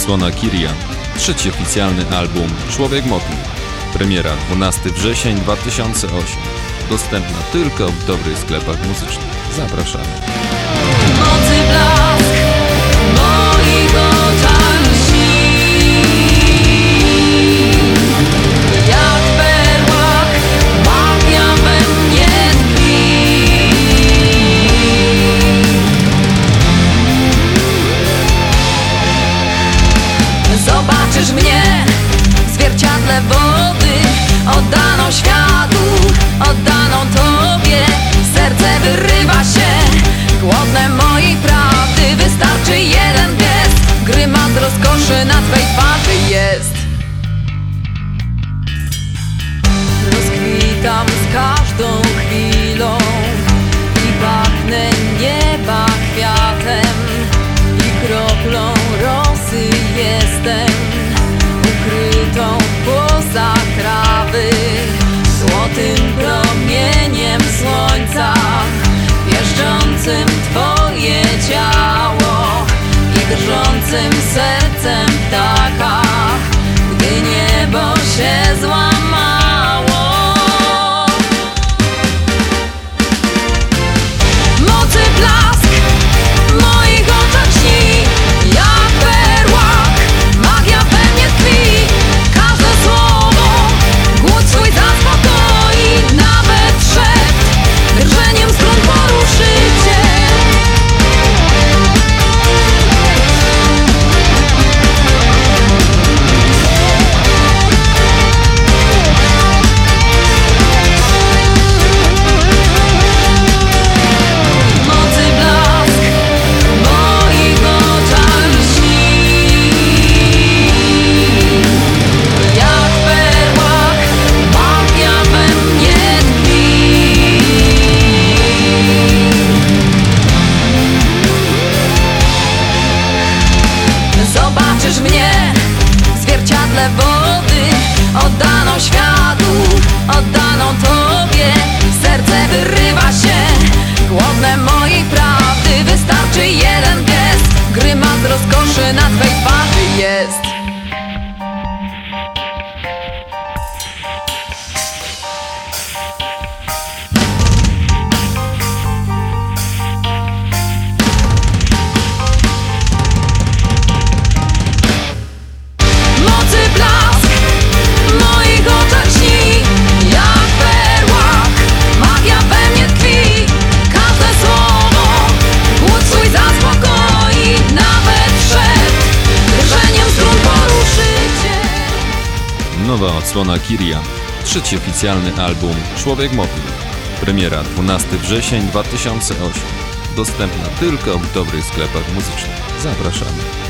odsłona Kiria, trzeci oficjalny album Człowiek Motyl. Premiera 12 wrzesień 2008. Dostępna tylko w dobrych sklepach muzycznych. Zapraszamy. Mocy blask w moich oczach lśni, jak w perłach magia we mnie tkwi. Zobaczysz mnie w zwierciadle wody, oddaną światu, oddaną Tobie. Serce wyrywa się, głodne mojej prawdy. Wystarczy jeden gest, grymat rozkoszy na Twej twarzy jest. Rozkwitam z każdą chwilą i pachnę nieba kwiatem i kroplą rosy jestem, ukrytą poza trawy, złotym promieniem słońca, wieszczącym Twoje ciało i drżącym sercem ptaka, gdy niebo się złamało. Mocy blask w moich oczach śni, jak w perłach magia we mnie tkwi. Każde słowo głód swój zaspokoi, nawet szept drżeniem strun poruszy Cię. Mocy blask w moich oczach lśni, jak w perłach magia we mnie tkwi. Zobaczysz mnie w zwierciadle wody, oddaną światu, oddaną Tobie. Serce wyrywa się, głodne mojej prawdy. Wystarczy jeden gest, grymat rozkoszy na Twej twarzy jest. Mocy blask w moich oczach śni, jak w perłach magia we mnie tkwi. Każde słowo głód swój zaspokoi, nawet szept drżeniem strun poruszy Cię. Nowa odsłona Kiria, trzeci oficjalny album Człowiek Motyl. Premiera 12 wrzesień 2008. Dostępna tylko w dobrych sklepach muzycznych. Zapraszamy.